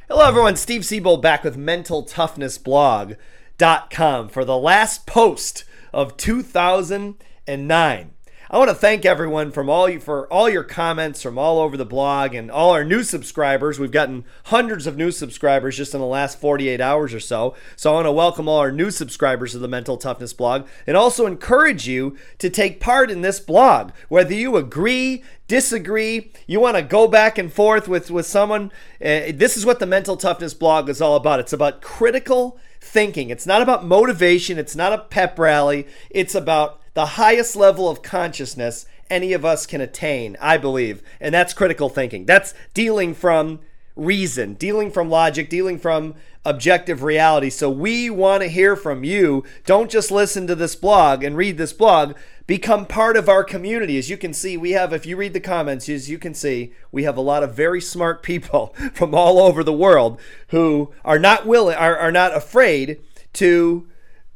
Hello, everyone. Steve Siebold back with MentalToughnessBlog.com for the last post of 2009. I want to thank everyone for all your comments from all over the blog and all our new subscribers. We've gotten hundreds of new subscribers just in the last 48 hours or so. So I want to welcome all our new subscribers to the Mental Toughness blog and also encourage you to take part in this blog. Whether you agree, disagree, you want to go back and forth with someone, this is what the Mental Toughness blog is all about. It's about critical thinking. It's not about motivation. It's not a pep rally. It's about the highest level of consciousness any of us can attain, I believe. And that's critical thinking. That's dealing from reason, dealing from logic, dealing from objective reality. So we want to hear from you. Don't just listen to this blog and read this blog. Become part of our community. As you can see, if you read the comments, as you can see, we have a lot of very smart people from all over the world who are not afraid to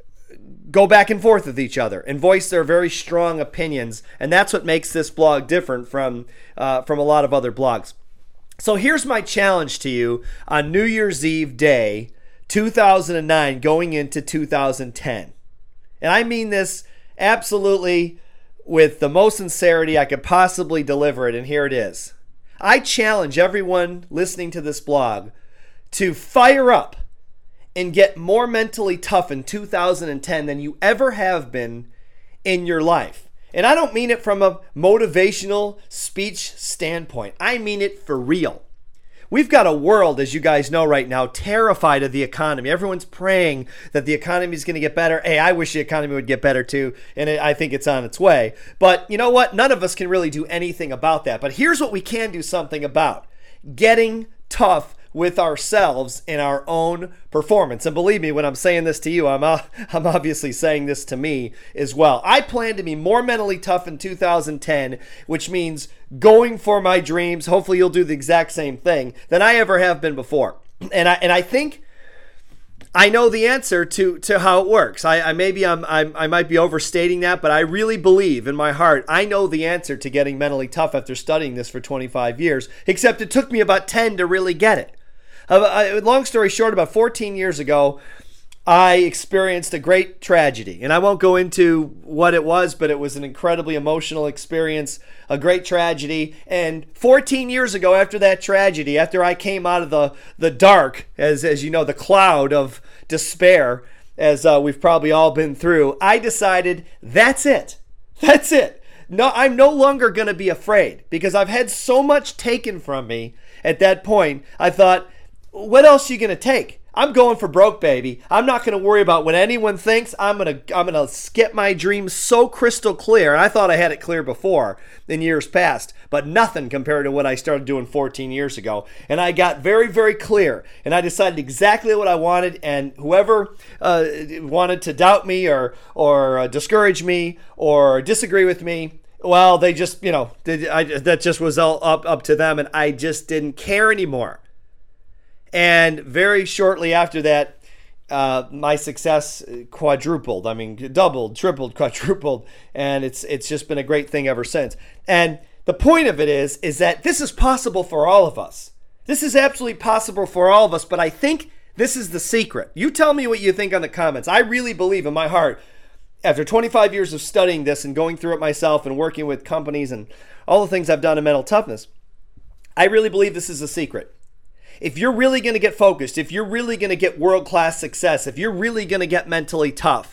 go back and forth with each other and voice their very strong opinions. And that's what makes this blog different from a lot of other blogs. So here's my challenge to you on New Year's Eve day, 2009, going into 2010. And I mean this absolutely with the most sincerity I could possibly deliver it. And here it is. I challenge everyone listening to this blog to fire up and get more mentally tough in 2010 than you ever have been in your life. And I don't mean it from a motivational speech standpoint. I mean it for real. We've got a world, as you guys know right now, terrified of the economy. Everyone's praying that the economy is going to get better. Hey, I wish the economy would get better too, and I think it's on its way. But you know what? None of us can really do anything about that. But here's what we can do something about: getting tough with ourselves in our own performance. And believe me, when I'm saying this to you, I'm obviously saying this to me as well. I plan to be more mentally tough in 2010, which means going for my dreams. Hopefully you'll do the exact same thing than I ever have been before. And I think I know the answer to how it works. I might be overstating that, but I really believe in my heart I know the answer to getting mentally tough after studying this for 25 years, except it took me about 10 to really get it. Long story short, about 14 years ago, I experienced a great tragedy. And I won't go into what it was, but it was an incredibly emotional experience, a great tragedy. And 14 years ago, after that tragedy, after I came out of the dark, as you know, the cloud of despair, as we've probably all been through, I decided that's it. That's it. No, I'm no longer going to be afraid because I've had so much taken from me at that point. I thought, what else are you going to take? I'm going for broke, baby. I'm not going to worry about what anyone thinks. I'm going to get my dreams so crystal clear. And I thought I had it clear before in years past, but nothing compared to what I started doing 14 years ago. And I got very, very clear. And I decided exactly what I wanted. And whoever wanted to doubt me or discourage me or disagree with me, well, they just, that just was all up to them. And I just didn't care anymore. And very shortly after that, my success quadrupled. I mean, doubled, tripled, quadrupled. And it's just been a great thing ever since. And the point of it is that this is possible for all of us. This is absolutely possible for all of us. But I think this is the secret. You tell me what you think on the comments. I really believe in my heart, after 25 years of studying this and going through it myself and working with companies and all the things I've done in mental toughness, I really believe this is the secret. If you're really going to get focused, if you're really going to get world-class success, if you're really going to get mentally tough,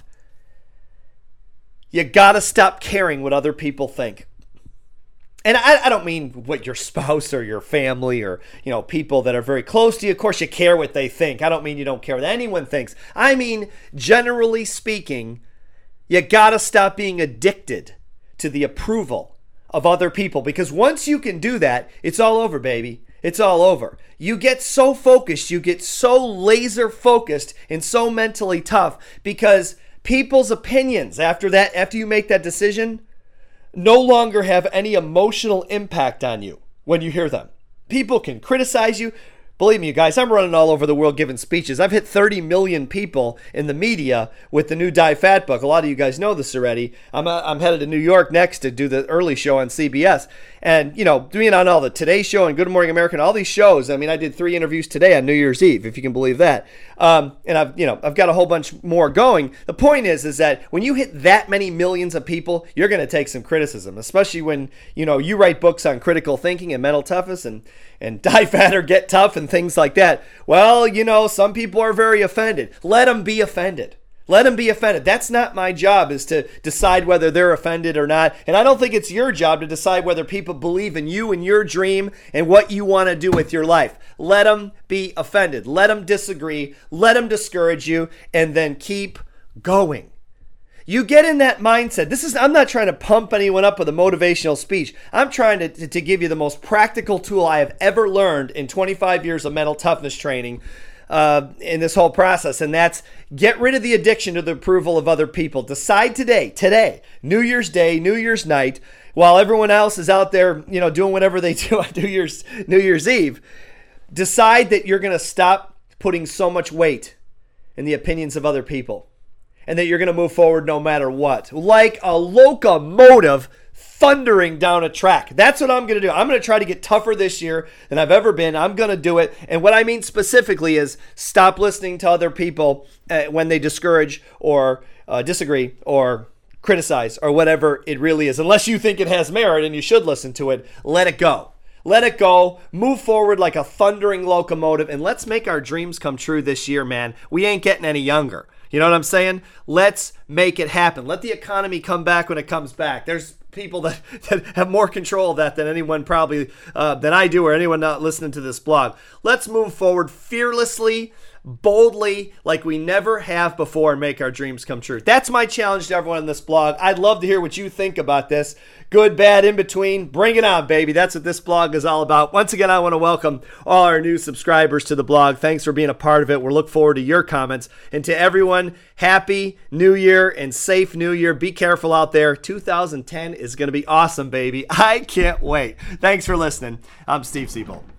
you got to stop caring what other people think. And I don't mean what your spouse or your family or, people that are very close to you. Of course, you care what they think. I don't mean you don't care what anyone thinks. I mean, generally speaking, you got to stop being addicted to the approval of other people. Because once you can do that, it's all over, baby. It's all over. You get so focused, you get so laser focused and so mentally tough because people's opinions after you make that decision no longer have any emotional impact on you when you hear them. People can criticize you. Believe me, you guys, I'm running all over the world giving speeches. I've hit 30 million people in the media with the new Die Fat book. A lot of you guys know this already. I'm headed to New York next to do the early show on CBS. And, being on all the Today Show and Good Morning America and all these shows, I mean, I did 3 interviews today on New Year's Eve, if you can believe that. And I've got a whole bunch more going. The point is that when you hit that many millions of people, you're going to take some criticism, especially when, you write books on critical thinking and mental toughness and Die Fat or Get Tough and things like that. Well, some people are very offended. Let them be offended. Let them be offended. That's not my job, is to decide whether they're offended or not. And I don't think it's your job to decide whether people believe in you and your dream and what you want to do with your life. Let them be offended. Let them disagree. Let them discourage you, and then keep going. You get in that mindset. I'm not trying to pump anyone up with a motivational speech. I'm trying to give you the most practical tool I have ever learned in 25 years of mental toughness training in this whole process, and that's get rid of the addiction to the approval of other people. Decide today, New Year's Day, New Year's night, while everyone else is out there, doing whatever they do on New Year's Eve. Decide that you're going to stop putting so much weight in the opinions of other people, and that you're going to move forward no matter what, like a locomotive thundering down a track. That's what I'm going to do. I'm going to try to get tougher this year than I've ever been. I'm going to do it. And what I mean specifically is stop listening to other people when they discourage or disagree or criticize or whatever it really is. Unless you think it has merit and you should listen to it, let it go. Let it go. Move forward like a thundering locomotive, and let's make our dreams come true this year, man. We ain't getting any younger. You know what I'm saying? Let's make it happen. Let the economy come back when it comes back. There's people that have more control of that than anyone probably than I do, or anyone not listening to this blog. Let's move forward fearlessly, boldly, like we never have before, and make our dreams come true. That's my challenge to everyone in this blog. I'd love to hear what you think about this. Good, bad, in between. Bring it on, baby. That's what this blog is all about. Once again, I want to welcome all our new subscribers to the blog. Thanks for being a part of it. We'll look forward to your comments. And to everyone, happy New Year and safe New Year. Be careful out there. 2010 is going to be awesome, baby. I can't wait. Thanks for listening. I'm Steve Siebold.